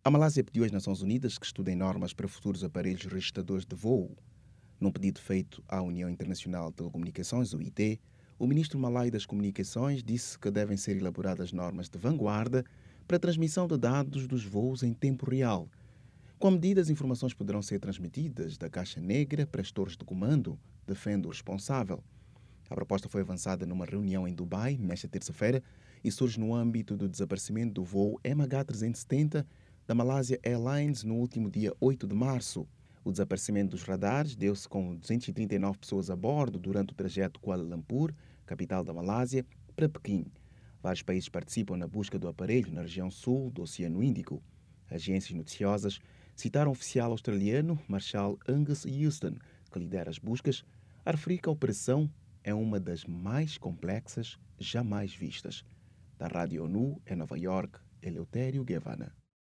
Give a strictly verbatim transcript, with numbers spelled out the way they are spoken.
A Malásia pediu às Nações Unidas que estudem normas para futuros aparelhos registradores de voo. Num pedido feito à União Internacional de Telecomunicações, o I T, o ministro malaio das Comunicações disse que devem ser elaboradas normas de vanguarda para a transmissão de dados dos voos em tempo real. Com a medida, as informações poderão ser transmitidas da caixa negra para as torres de comando, defende o responsável. A proposta foi avançada numa reunião em Dubai, nesta terça-feira, e surge no âmbito do desaparecimento do voo M H trezentos e setenta da Malaysia Airlines no último dia oito de março. O desaparecimento dos radares deu-se com duzentas e trinta e nove pessoas a bordo durante o trajeto Kuala Lumpur, capital da Malásia, para Pequim. Vários países participam na busca do aparelho na região sul do Oceano Índico. Agências noticiosas citaram o oficial australiano Marshal Angus Houston, que lidera as buscas, a referir que a operação é uma das mais complexas jamais vistas. Da Rádio ONU, em Nova York, Eleutério Guevara.